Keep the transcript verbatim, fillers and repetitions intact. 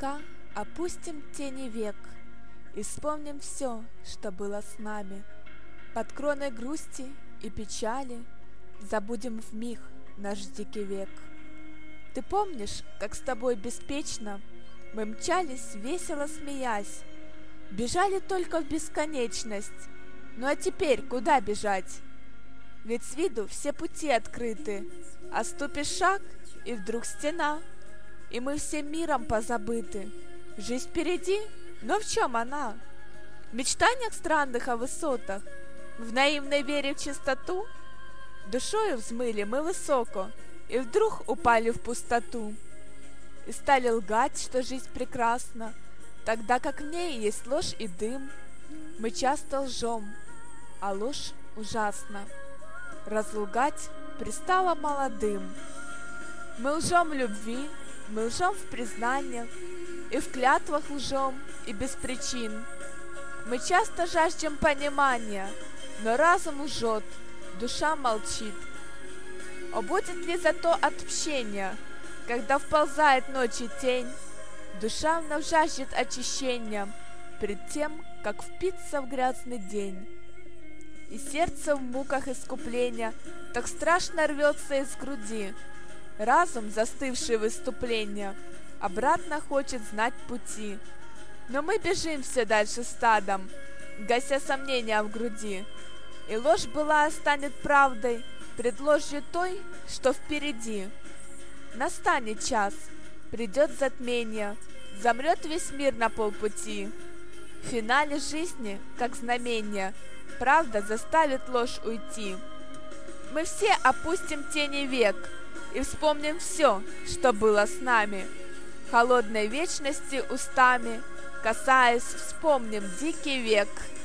облака опустим тени век и вспомним все, что было с нами. Под кроной грусти и печали забудем вмиг наш дикий век. Ты помнишь, как с тобой беспечно мы мчались, весело смеясь, бежали только в бесконечность? Ну а теперь куда бежать? Ведь с виду все пути открыты, а ступишь шаг, и вдруг стена, и мы всем миром позабыты. Жизнь впереди, но в чем она? В мечтаниях странных о высотах, в наивной вере в чистоту? Душою взмыли мы высоко, и вдруг упали в пустоту. И стали лгать, что жизнь прекрасна, тогда как в ней есть ложь и дым. Мы часто лжем, а ложь ужасна. Разлгать пристало молодым. Мы лжем в любви, мы лжем в признаниях, и в клятвах лжем, и без причин. Мы часто жаждем понимания, но разум лжет, душа молчит. О, будет ли зато отмщение, когда вползает ночи тень? Душа вновь жаждет очищения пред тем, как впиться в грязный день. И сердце в муках искупления так страшно рвется из груди. Разум, застывший в выступления, обратно хочет знать пути. Но мы бежим все дальше стадом, гася сомнения в груди. И ложь былая станет правдой пред ложью той, что впереди. Настанет час, придет затмение, замрет весь мир на полпути. В финале жизни, как знамение, правда заставит ложь уйти. Мы все опустим тени век и вспомним все, что было с нами. Холодной вечности устами, касаясь, вспомним дикий век.